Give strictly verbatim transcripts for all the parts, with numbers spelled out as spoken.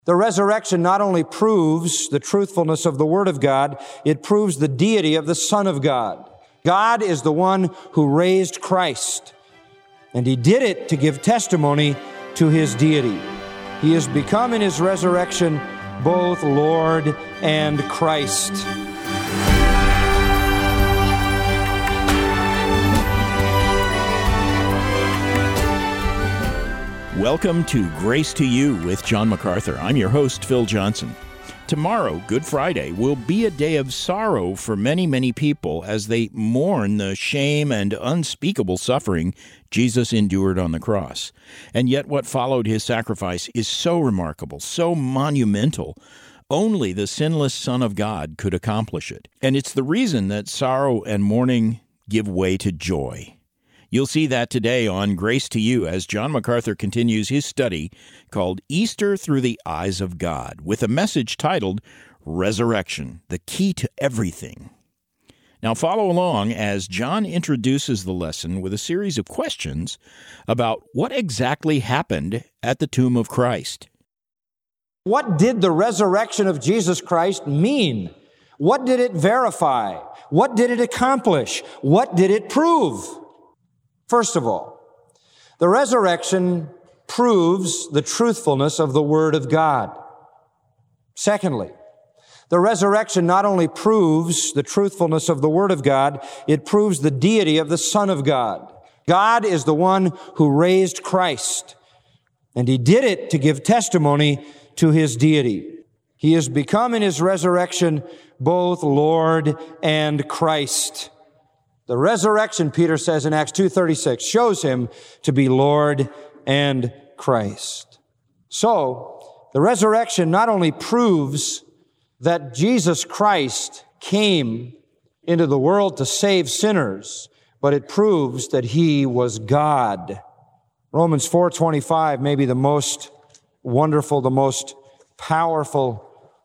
The resurrection not only proves the truthfulness of the Word of God, it proves the deity of the Son of God. God is the one who raised Christ, and He did it to give testimony to His deity. He has become in His resurrection both Lord and Christ. Welcome to Grace to You with John MacArthur. I'm your host, Phil Johnson. Tomorrow, Good Friday, will be a day of sorrow for many, many people as they mourn the shame and unspeakable suffering Jesus endured on the cross. And yet what followed His sacrifice is so remarkable, so monumental. Only the sinless Son of God could accomplish it. And it's the reason that sorrow and mourning give way to joy. You'll see that today on Grace to You as John MacArthur continues his study called Easter Through the Eyes of God, with a message titled Resurrection, the Key to Everything. Now follow along as John introduces the lesson with a series of questions about what exactly happened at the tomb of Christ. What did the resurrection of Jesus Christ mean? What did it verify? What did it accomplish? What did it prove? First of all, the resurrection proves the truthfulness of the Word of God. Secondly, the resurrection not only proves the truthfulness of the Word of God, it proves the deity of the Son of God. God is the one who raised Christ, and He did it to give testimony to His deity. He has become in His resurrection both Lord and Christ. The resurrection, Peter says in Acts two thirty-six, shows Him to be Lord and Christ. So, the resurrection not only proves that Jesus Christ came into the world to save sinners, but it proves that He was God. Romans four twenty-five may be the most wonderful, the most powerful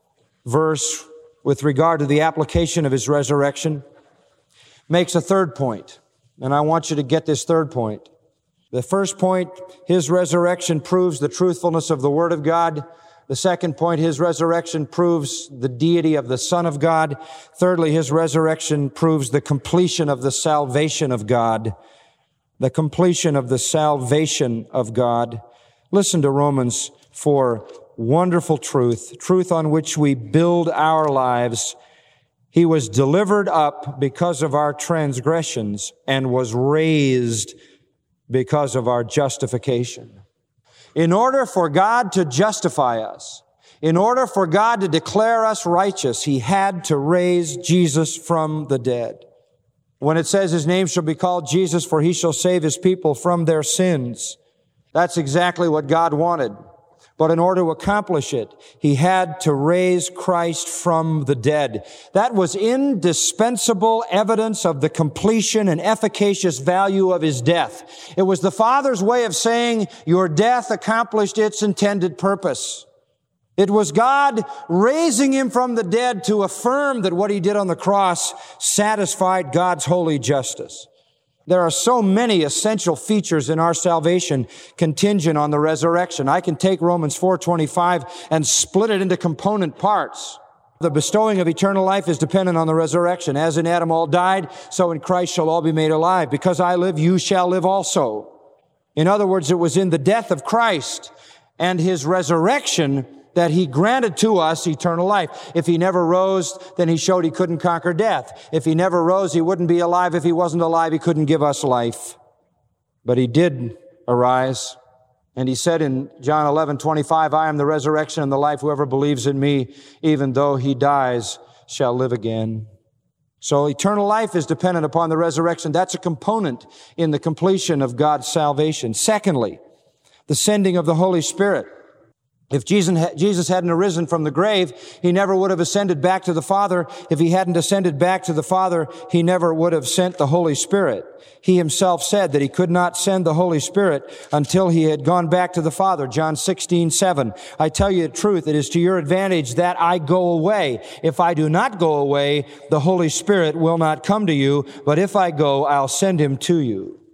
verse with regard to the application of His resurrection. Makes a third point, and I want you to get this third point. The first point, His resurrection proves the truthfulness of the Word of God. The second point, His resurrection proves the deity of the Son of God. Thirdly, His resurrection proves the completion of the salvation of God. The completion of the salvation of God. Listen to Romans four, wonderful truth, truth on which we build our lives. He was delivered up because of our transgressions and was raised because of our justification. In order for God to justify us, in order for God to declare us righteous, He had to raise Jesus from the dead. When it says His name shall be called Jesus, for He shall save His people from their sins, that's exactly what God wanted. But in order to accomplish it, He had to raise Christ from the dead. That was indispensable evidence of the completion and efficacious value of His death. It was the Father's way of saying, your death accomplished its intended purpose. It was God raising Him from the dead to affirm that what He did on the cross satisfied God's holy justice. There are so many essential features in our salvation contingent on the resurrection. I can take Romans four twenty-five and split it into component parts. The bestowing of eternal life is dependent on the resurrection. As in Adam all died, so in Christ shall all be made alive. Because I live, you shall live also. In other words, it was in the death of Christ and His resurrection that He granted to us eternal life. If He never rose, then He showed He couldn't conquer death. If He never rose, He wouldn't be alive. If He wasn't alive, He couldn't give us life. But He did arise. And He said in John eleven twenty-five, I am the resurrection and the life. Whoever believes in Me, even though he dies, shall live again. So eternal life is dependent upon the resurrection. That's a component in the completion of God's salvation. Secondly, the sending of the Holy Spirit. If Jesus hadn't arisen from the grave, He never would have ascended back to the Father. If He hadn't ascended back to the Father, He never would have sent the Holy Spirit. He Himself said that He could not send the Holy Spirit until He had gone back to the Father. John sixteen seven. I tell you the truth, it is to your advantage that I go away. If I do not go away, the Holy Spirit will not come to you, but if I go, I'll send Him to you.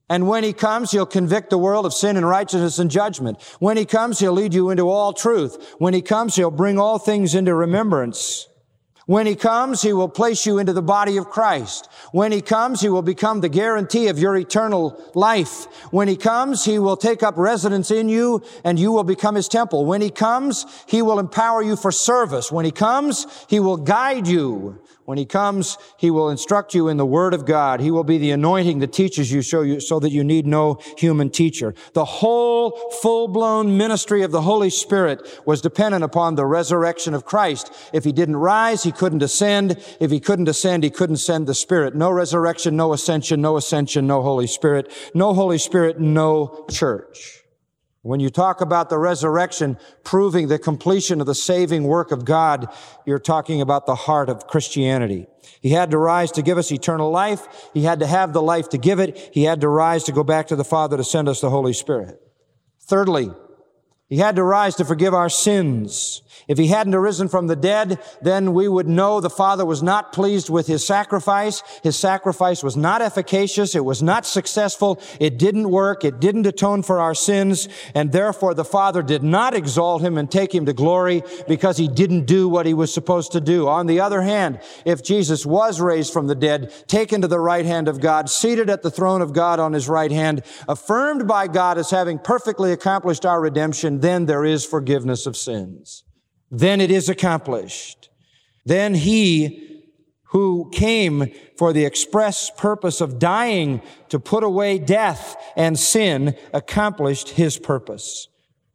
And when He comes, He'll convict the world of sin and righteousness and judgment. When He comes, He'll lead you into all truth. When He comes, He'll bring all things into remembrance. When He comes, He will place you into the body of Christ. When He comes, He will become the guarantee of your eternal life. When He comes, He will take up residence in you and you will become His temple. When He comes, He will empower you for service. When He comes, He will guide you. When He comes, He will instruct you in the Word of God. He will be the anointing that teaches you so, you so that you need no human teacher. The whole full-blown ministry of the Holy Spirit was dependent upon the resurrection of Christ. If He didn't rise, He couldn't ascend. If He couldn't ascend, He couldn't send the Spirit. No resurrection, no ascension, no ascension, no Holy Spirit. No Holy Spirit, no church. When you talk about the resurrection proving the completion of the saving work of God, you're talking about the heart of Christianity. He had to rise to give us eternal life. He had to have the life to give it. He had to rise to go back to the Father to send us the Holy Spirit. Thirdly, He had to rise to forgive our sins. If He hadn't arisen from the dead, then we would know the Father was not pleased with His sacrifice. His sacrifice was not efficacious. It was not successful. It didn't work. It didn't atone for our sins. And therefore, the Father did not exalt Him and take Him to glory because He didn't do what He was supposed to do. On the other hand, if Jesus was raised from the dead, taken to the right hand of God, seated at the throne of God on His right hand, affirmed by God as having perfectly accomplished our redemption, then there is forgiveness of sins. Then it is accomplished. Then He who came for the express purpose of dying to put away death and sin accomplished His purpose.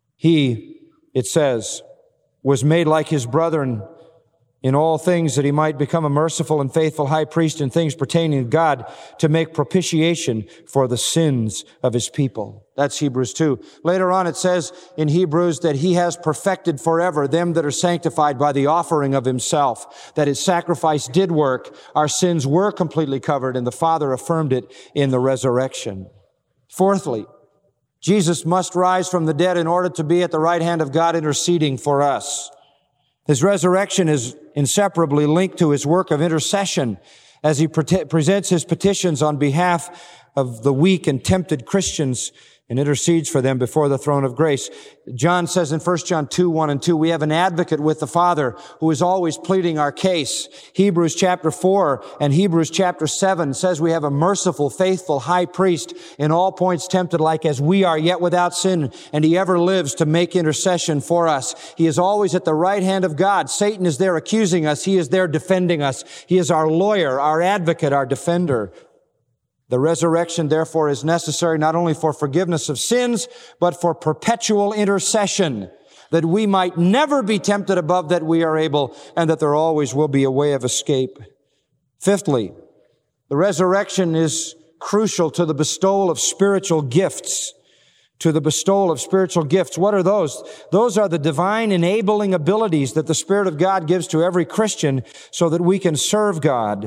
He, it says, was made like His brethren in all things that He might become a merciful and faithful high priest in things pertaining to God to make propitiation for the sins of His people. That's Hebrews two. Later on it says in Hebrews that He has perfected forever them that are sanctified by the offering of Himself, that His sacrifice did work. Our sins were completely covered and the Father affirmed it in the resurrection. Fourthly, Jesus must rise from the dead in order to be at the right hand of God interceding for us. His resurrection is inseparably linked to His work of intercession as He pre- presents His petitions on behalf of the weak and tempted Christians and intercedes for them before the throne of grace. John says in First John two, one and two, we have an advocate with the Father who is always pleading our case. Hebrews chapter four and Hebrews chapter seven says we have a merciful, faithful high priest in all points tempted like as we are, yet without sin, and He ever lives to make intercession for us. He is always at the right hand of God. Satan is there accusing us. He is there defending us. He is our lawyer, our advocate, our defender. The resurrection, therefore, is necessary not only for forgiveness of sins, but for perpetual intercession, that we might never be tempted above that we are able, and that there always will be a way of escape. Fifthly, the resurrection is crucial to the bestowal of spiritual gifts. To the bestowal of spiritual gifts. What are those? Those are the divine enabling abilities that the Spirit of God gives to every Christian so that we can serve God.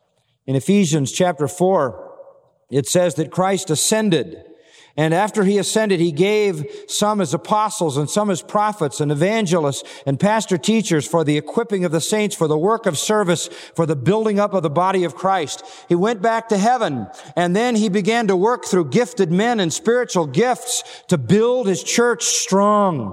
In Ephesians chapter four, it says that Christ ascended, and after He ascended, He gave some as apostles and some as prophets and evangelists and pastor teachers for the equipping of the saints, for the work of service, for the building up of the body of Christ. He went back to heaven, and then He began to work through gifted men and spiritual gifts to build His church strong.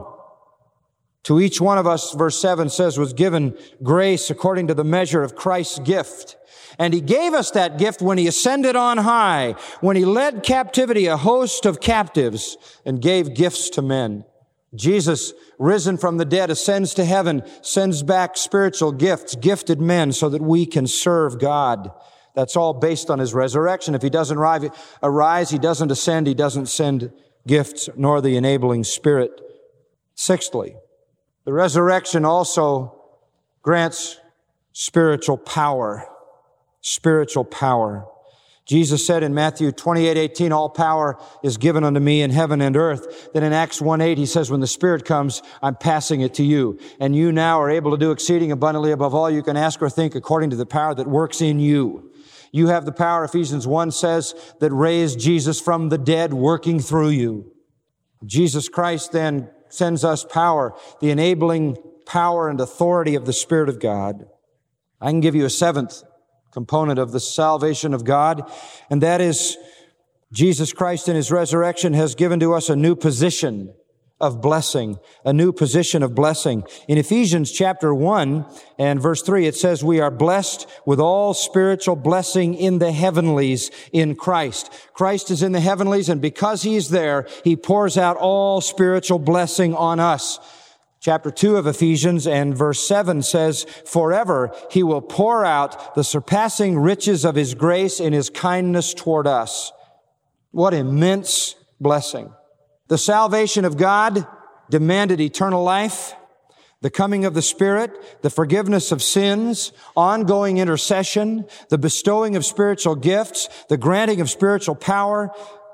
To each one of us, verse seven says, was given grace according to the measure of Christ's gift. And He gave us that gift when He ascended on high, when He led captivity a host of captives and gave gifts to men. Jesus, risen from the dead, ascends to heaven, sends back spiritual gifts, gifted men, so that we can serve God. That's all based on His resurrection. If He doesn't arise, He doesn't ascend, He doesn't send gifts, nor the enabling Spirit. Sixthly, the resurrection also grants spiritual power. Spiritual power. Jesus said in Matthew twenty-eight eighteen, all power is given unto me in heaven and earth. Then in Acts one eight, He says, when the Spirit comes, I'm passing it to you. And you now are able to do exceeding abundantly above all you can ask or think according to the power that works in you. You have the power, Ephesians one says, that raised Jesus from the dead, working through you. Jesus Christ then sends us power, the enabling power and authority of the Spirit of God. I can give you a seventh component of the salvation of God, and that is Jesus Christ in His resurrection has given to us a new position of blessing, a new position of blessing. In Ephesians chapter one and verse three, it says, we are blessed with all spiritual blessing in the heavenlies in Christ. Christ is in the heavenlies, and because He's there, He pours out all spiritual blessing on us. Chapter two of Ephesians and verse seven says, forever He will pour out the surpassing riches of His grace in His kindness toward us. What immense blessing. The salvation of God demanded eternal life, the coming of the Spirit, the forgiveness of sins, ongoing intercession, the bestowing of spiritual gifts, the granting of spiritual power,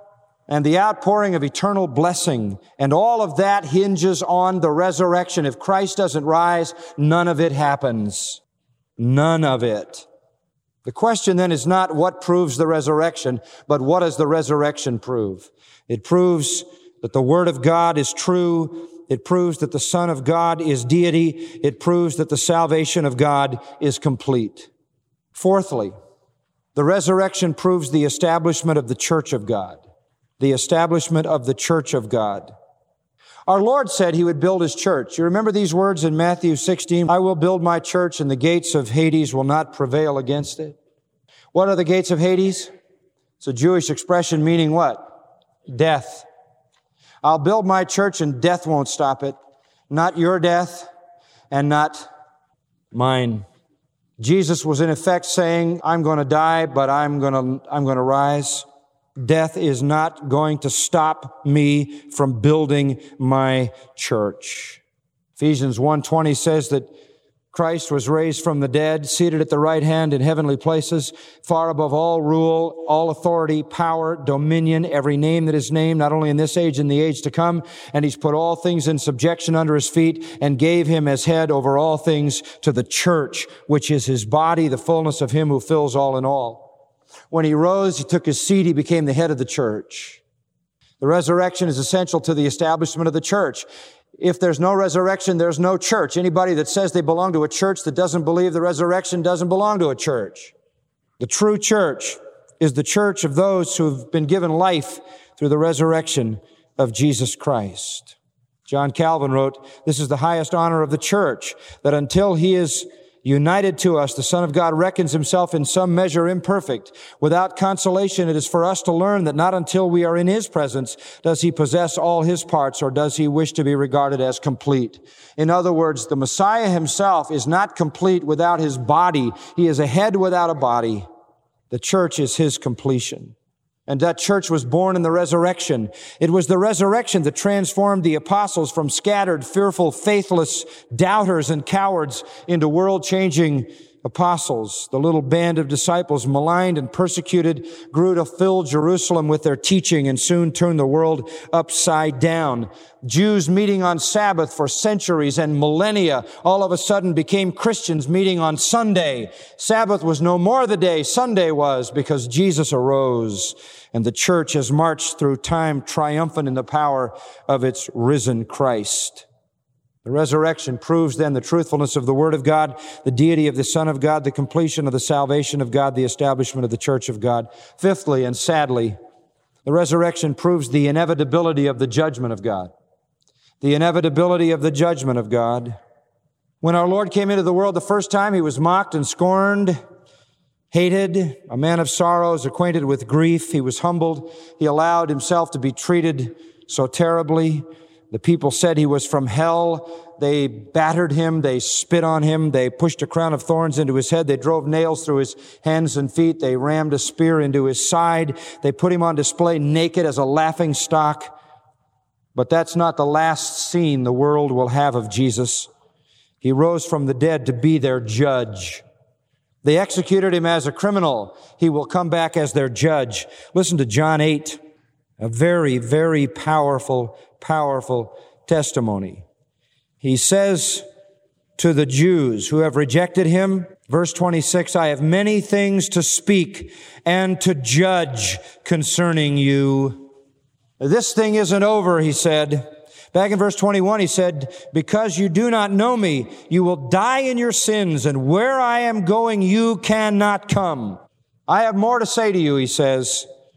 and the outpouring of eternal blessing. And all of that hinges on the resurrection. If Christ doesn't rise, none of it happens. None of it. The question then is not what proves the resurrection, but what does the resurrection prove? It proves that the Word of God is true. It proves that the Son of God is deity. It proves that the salvation of God is complete. Fourthly, the resurrection proves the establishment of the church of God. The establishment of the church of God. Our Lord said He would build His church. You remember these words in Matthew sixteen, I will build my church and the gates of Hades will not prevail against it. What are the gates of Hades? It's a Jewish expression meaning what? Death. I'll build my church and death won't stop it. Not your death and not mine. Jesus was in effect saying, I'm going to die, but I'm going to, I'm going to rise. Death is not going to stop me from building my church. Ephesians one twenty says that Christ was raised from the dead, seated at the right hand in heavenly places, far above all rule, all authority, power, dominion, every name that is named, not only in this age and the age to come. And He's put all things in subjection under His feet and gave Him as head over all things to the church, which is His body, the fullness of Him who fills all in all. When He rose, He took His seat, He became the head of the church. The resurrection is essential to the establishment of the church. If there's no resurrection, there's no church. Anybody that says they belong to a church that doesn't believe the resurrection doesn't belong to a church. The true church is the church of those who've been given life through the resurrection of Jesus Christ. John Calvin wrote, this is the highest honor of the church, that until He is united to us, the Son of God reckons Himself in some measure imperfect. Without consolation, it is for us to learn that not until we are in His presence does He possess all His parts, or does He wish to be regarded as complete. In other words, the Messiah Himself is not complete without His body. He is a head without a body. The church is His completion. And that church was born in the resurrection. It was the resurrection that transformed the apostles from scattered, fearful, faithless doubters and cowards into world-changing apostles. The little band of disciples, maligned and persecuted, grew to fill Jerusalem with their teaching and soon turned the world upside down. Jews meeting on Sabbath for centuries and millennia all of a sudden became Christians meeting on Sunday. Sabbath was no more the day, Sunday was, because Jesus arose. And the church has marched through time triumphant in the power of its risen Christ. The resurrection proves then the truthfulness of the Word of God, the deity of the Son of God, the completion of the salvation of God, the establishment of the church of God. Fifthly, and sadly, the resurrection proves the inevitability of the judgment of God. The inevitability of the judgment of God. When our Lord came into the world the first time, He was mocked and scorned, hated, a man of sorrows, acquainted with grief. He was humbled. He allowed Himself to be treated so terribly. The people said He was from hell. They battered Him. They spit on Him. They pushed a crown of thorns into His head. They drove nails through His hands and feet. They rammed a spear into His side. They put Him on display naked as a laughing stock. But that's not the last scene the world will have of Jesus. He rose from the dead to be their judge. They executed Him as a criminal. He will come back as their judge. Listen to John eight, a very, very powerful powerful testimony. He says to the Jews who have rejected Him, verse twenty-six, I have many things to speak and to judge concerning you. This thing isn't over, He said. Back in verse twenty-one, He said, because you do not know Me, you will die in your sins, and where I am going, you cannot come. I have more to say to you, He says.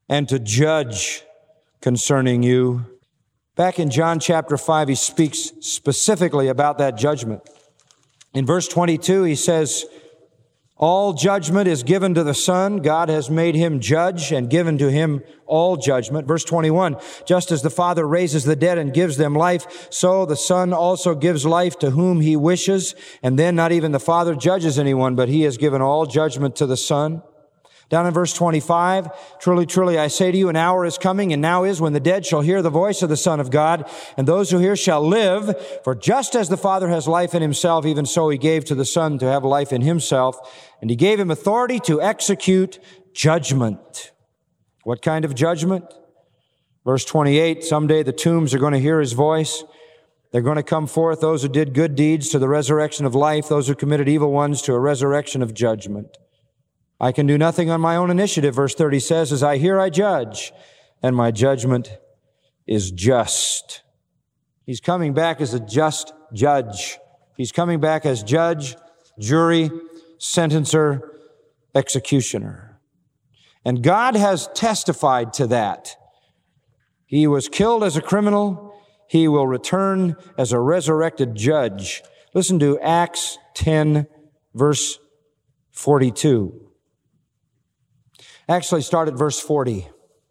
and to judge concerning you. Back in John chapter five, he speaks specifically about that judgment. In verse twenty-two, he says, all judgment is given to the Son. God has made him judge and given to him all judgment. Verse twenty-one, just as the Father raises the dead and gives them life, so the Son also gives life to whom he wishes. And then not even the Father judges anyone, but he has given all judgment to the Son. Down in verse twenty-five, truly, truly, I say to you, an hour is coming, and now is, when the dead shall hear the voice of the Son of God, and those who hear shall live. For just as the Father has life in himself, even so he gave to the Son to have life in himself, and he gave him authority to execute judgment. What kind of judgment? Verse twenty-eight, someday the tombs are going to hear his voice. They're going to come forth, those who did good deeds to the resurrection of life, those who committed evil ones to a resurrection of judgment. I can do nothing on my own initiative, verse thirty says, as I hear I judge, and my judgment is just. He's coming back as a just judge. He's coming back as judge, jury, sentencer, executioner. And God has testified to that. He was killed as a criminal. He will return as a resurrected judge. Listen to Acts ten, verse forty-two. Actually, start at verse forty.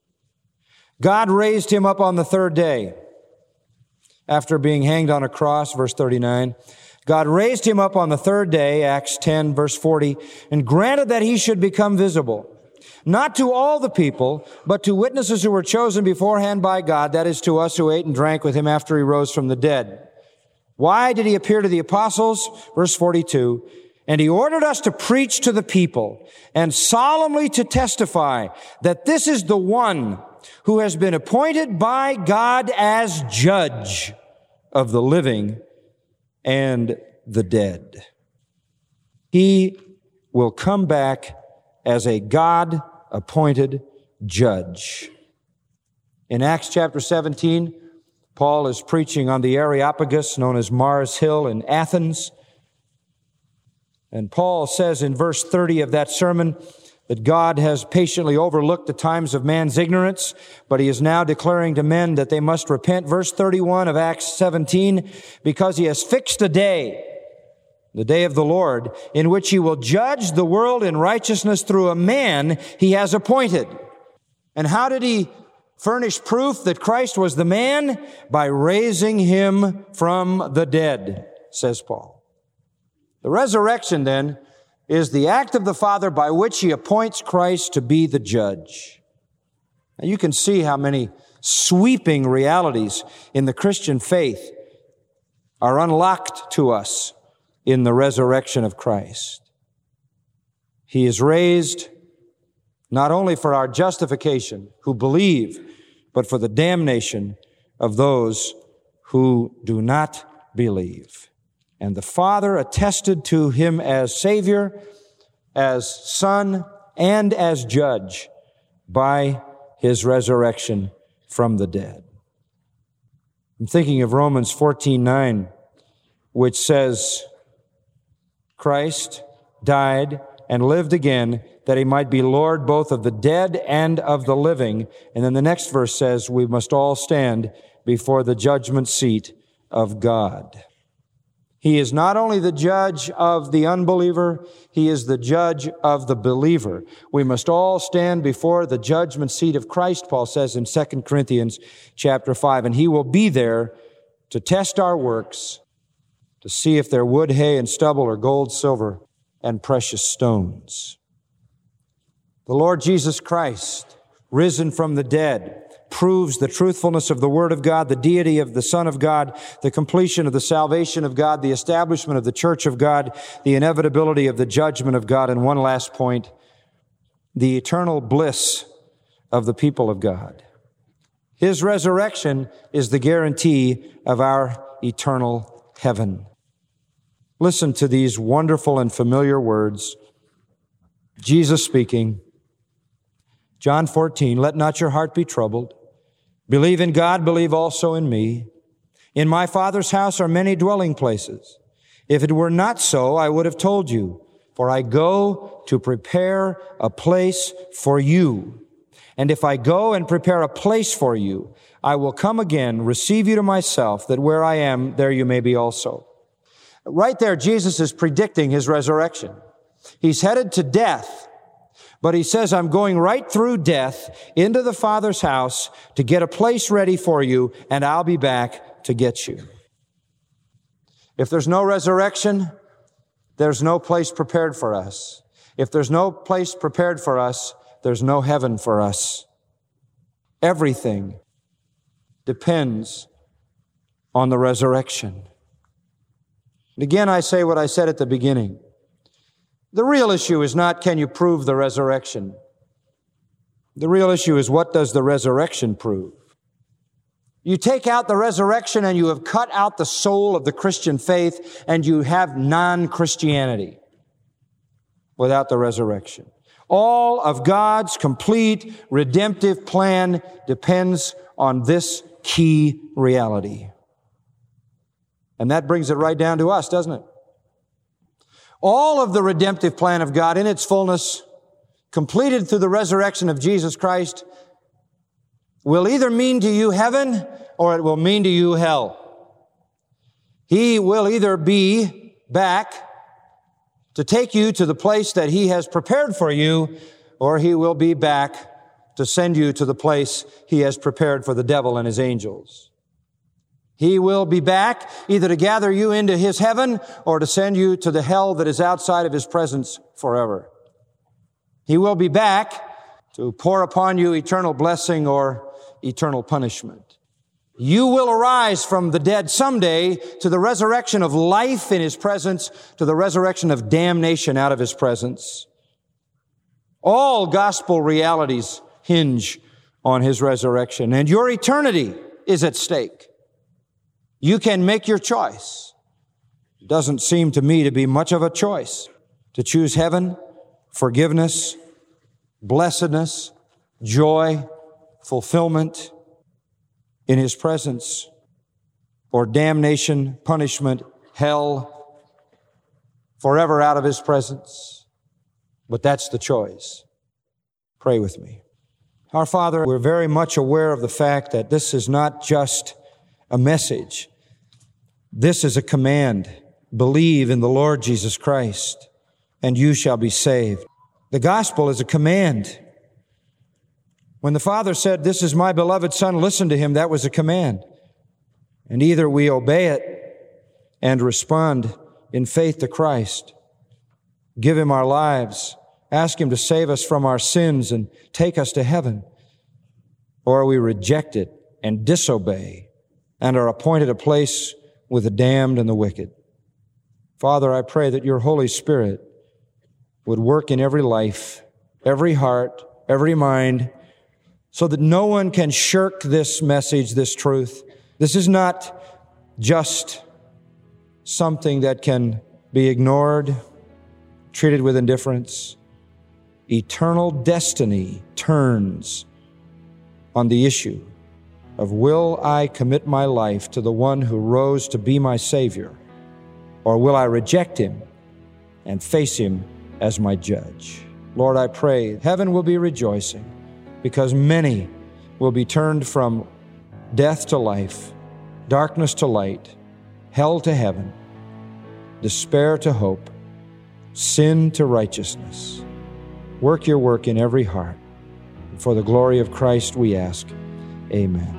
God raised him up on the third day after being hanged on a cross, verse thirty-nine. God raised him up on the third day, Acts ten, verse forty, and granted that he should become visible, not to all the people, but to witnesses who were chosen beforehand by God, that is, to us who ate and drank with him after he rose from the dead. Why did he appear to the apostles? Verse forty-two. And he ordered us to preach to the people and solemnly to testify that this is the one who has been appointed by God as judge of the living and the dead. He will come back as a God-appointed judge. In Acts chapter seventeen, Paul is preaching on the Areopagus, known as Mars Hill in Athens. And Paul says in verse thirty of that sermon that God has patiently overlooked the times of man's ignorance, but he is now declaring to men that they must repent. Verse thirty-one of Acts seventeen, because he has fixed a day, the day of the Lord, in which he will judge the world in righteousness through a man he has appointed. And how did he furnish proof that Christ was the man? By raising him from the dead, says Paul. The resurrection, then, is the act of the Father by which he appoints Christ to be the judge. Now, you can see how many sweeping realities in the Christian faith are unlocked to us in the resurrection of Christ. He is raised not only for our justification, who believe, but for the damnation of those who do not believe. And the Father attested to him as Savior, as Son, and as Judge by his resurrection from the dead. I'm thinking of Romans fourteen nine, which says, Christ died and lived again that he might be Lord both of the dead and of the living. And then the next verse says, we must all stand before the judgment seat of God. He is not only the judge of the unbeliever, he is the judge of the believer. We must all stand before the judgment seat of Christ, Paul says in Second Corinthians chapter five, and he will be there to test our works, to see if they're wood, hay, and stubble, or gold, silver, and precious stones. The Lord Jesus Christ, risen from the dead, proves the truthfulness of the Word of God, the deity of the Son of God, the completion of the salvation of God, the establishment of the church of God, the inevitability of the judgment of God, and one last point, the eternal bliss of the people of God. His resurrection is the guarantee of our eternal heaven. Listen to these wonderful and familiar words. Jesus speaking, John fourteen, let not your heart be troubled. Believe in God, believe also in me. In my Father's house are many dwelling places. If it were not so, I would have told you, for I go to prepare a place for you. And if I go and prepare a place for you, I will come again, receive you to myself, that where I am, there you may be also. Right there, Jesus is predicting his resurrection. He's headed to death, but he says, I'm going right through death into the Father's house to get a place ready for you, and I'll be back to get you. If there's no resurrection, there's no place prepared for us. If there's no place prepared for us, there's no heaven for us. Everything depends on the resurrection. And again, I say what I said at the beginning. The real issue is not, can you prove the resurrection? The real issue is, what does the resurrection prove? You take out the resurrection and you have cut out the soul of the Christian faith, and you have non-Christianity without the resurrection. All of God's complete redemptive plan depends on this key reality. And that brings it right down to us, doesn't it? All of the redemptive plan of God in its fullness, completed through the resurrection of Jesus Christ, will either mean to you heaven or it will mean to you hell. He will either be back to take you to the place that he has prepared for you, or he will be back to send you to the place he has prepared for the devil and his angels. He will be back either to gather you into his heaven or to send you to the hell that is outside of his presence forever. He will be back to pour upon you eternal blessing or eternal punishment. You will arise from the dead someday to the resurrection of life in his presence, to the resurrection of damnation out of his presence. All gospel realities hinge on his resurrection, and your eternity is at stake. You can make your choice. It doesn't seem to me to be much of a choice to choose heaven, forgiveness, blessedness, joy, fulfillment in his presence, or damnation, punishment, hell, forever out of his presence. But that's the choice. Pray with me. Our Father, we're very much aware of the fact that this is not just a message. This is a command. Believe in the Lord Jesus Christ, and you shall be saved. The gospel is a command. When the Father said, this is my beloved Son, listen to him, that was a command. And either we obey it and respond in faith to Christ, give him our lives, ask him to save us from our sins and take us to heaven, or we reject it and disobey and are appointed a place with the damned and the wicked. Father, I pray that your Holy Spirit would work in every life, every heart, every mind, so that no one can shirk this message, this truth. This is not just something that can be ignored, treated with indifference. Eternal destiny turns on the issue of, will I commit my life to the one who rose to be my Savior, or will I reject him and face him as my judge? Lord, I pray heaven will be rejoicing, because many will be turned from death to life, darkness to light, hell to heaven, despair to hope, sin to righteousness. Work your work in every heart. And for the glory of Christ we ask, amen.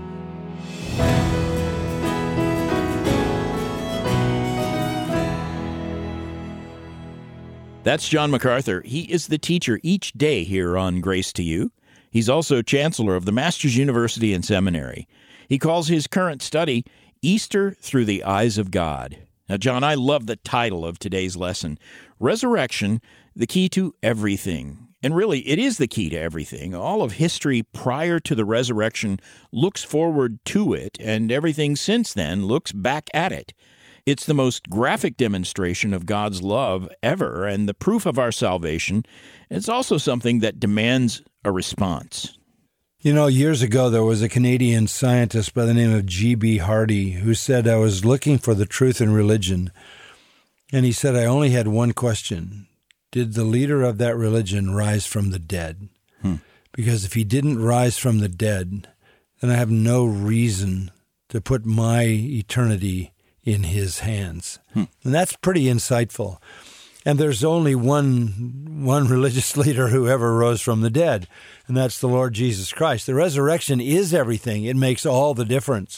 That's John MacArthur. He is the teacher each day here on Grace to You. He's also chancellor of the Masters University and Seminary. He calls his current study Easter Through the Eyes of God. Now, John, I love the title of today's lesson, Resurrection, the Key to Everything. And really, it is the key to everything. All of history prior to the resurrection looks forward to it, and everything since then looks back at it. It's the most graphic demonstration of God's love ever, and the proof of our salvation. It's also something that demands a response. You know, years ago, there was a Canadian scientist by the name of G B Hardy who said, I was looking for the truth in religion. And he said, I only had one question. Did the leader of that religion rise from the dead? Hmm. because if he didn't rise from the dead, then I have no reason to put my eternity in his hands. Hmm. And that's pretty insightful. And there's only one one religious leader who ever rose from the dead, and that's the Lord Jesus Christ. The resurrection is everything. It makes all the difference.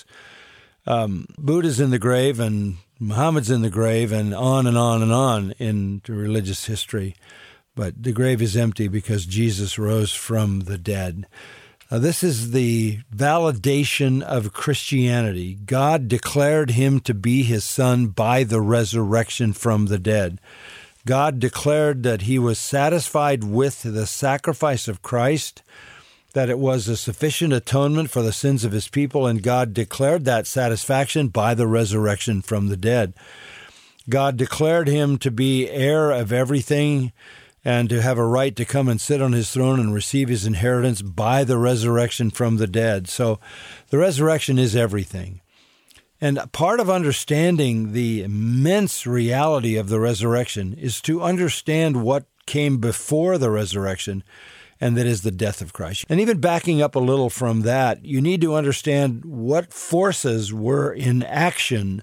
Um, Buddha's in the grave, and Muhammad's in the grave, and on and on and on in religious history. But the grave is empty because Jesus rose from the dead. Uh, this is the validation of Christianity. God declared him to be his son by the resurrection from the dead. God declared that he was satisfied with the sacrifice of Christ, that it was a sufficient atonement for the sins of his people, and God declared that satisfaction by the resurrection from the dead. God declared him to be heir of everything and to have a right to come and sit on his throne and receive his inheritance by the resurrection from the dead. So the resurrection is everything. And part of understanding the immense reality of the resurrection is to understand what came before the resurrection, and that is the death of Christ. And even backing up a little from that, you need to understand what forces were in action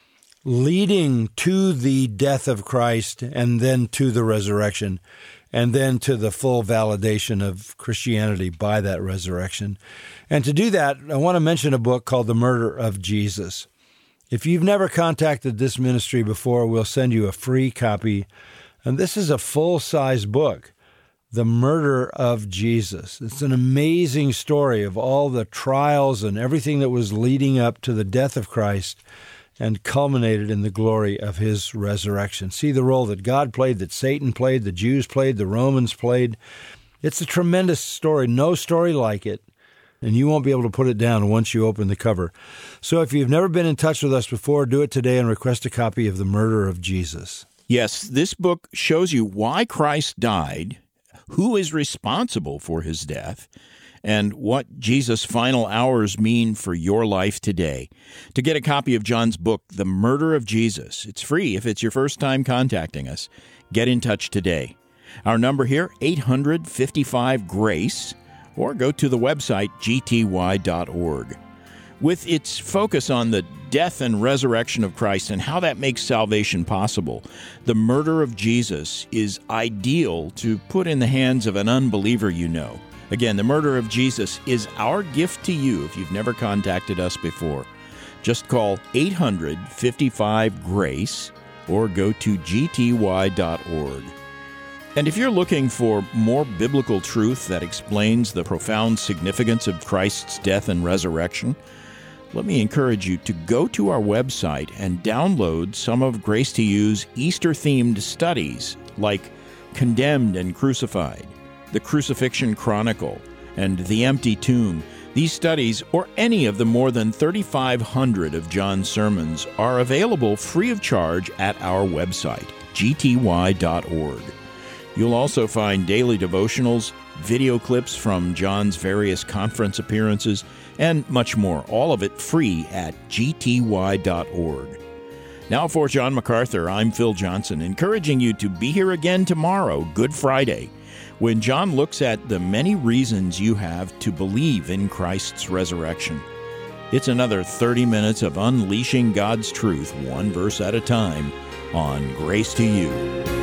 leading to the death of Christ and then to the resurrection, and then to the full validation of Christianity by that resurrection. And to do that, I want to mention a book called The Murder of Jesus. If you've never contacted this ministry before, we'll send you a free copy. And this is a full-size book, The Murder of Jesus. It's an amazing story of all the trials and everything that was leading up to the death of Christ and culminated in the glory of his resurrection. See the role that God played, that Satan played, the Jews played, the Romans played. It's a tremendous story, no story like it, and you won't be able to put it down once you open the cover. So if you've never been in touch with us before, do it today and request a copy of The Murder of Jesus. Yes, this book shows you why Christ died, who is responsible for his death, and what Jesus' final hours mean for your life today. To get a copy of John's book, The Murder of Jesus, it's free if it's your first time contacting us. Get in touch today. Our number here, eight hundred, fifty-five, GRACE, or go to the website, g t y dot org. With its focus on the death and resurrection of Christ and how that makes salvation possible, The Murder of Jesus is ideal to put in the hands of an unbeliever you know. Again, The Murder of Jesus is our gift to you if you've never contacted us before. Just call eight hundred, fifty-five, GRACE or go to g t y dot org. And if you're looking for more biblical truth that explains the profound significance of Christ's death and resurrection, let me encourage you to go to our website and download some of Grace to You's Easter-themed studies like Condemned and Crucified, The Crucifixion Chronicle, and The Empty Tomb. These studies, or any of the more than thirty-five hundred of John's sermons, are available free of charge at our website, g t y dot org. You'll also find daily devotionals, video clips from John's various conference appearances, and much more, all of it free at g t y dot org. Now for John MacArthur, I'm Phil Johnson, encouraging you to be here again tomorrow, Good Friday, when John looks at the many reasons you have to believe in Christ's resurrection. It's another thirty minutes of unleashing God's truth, one verse at a time, on Grace to You.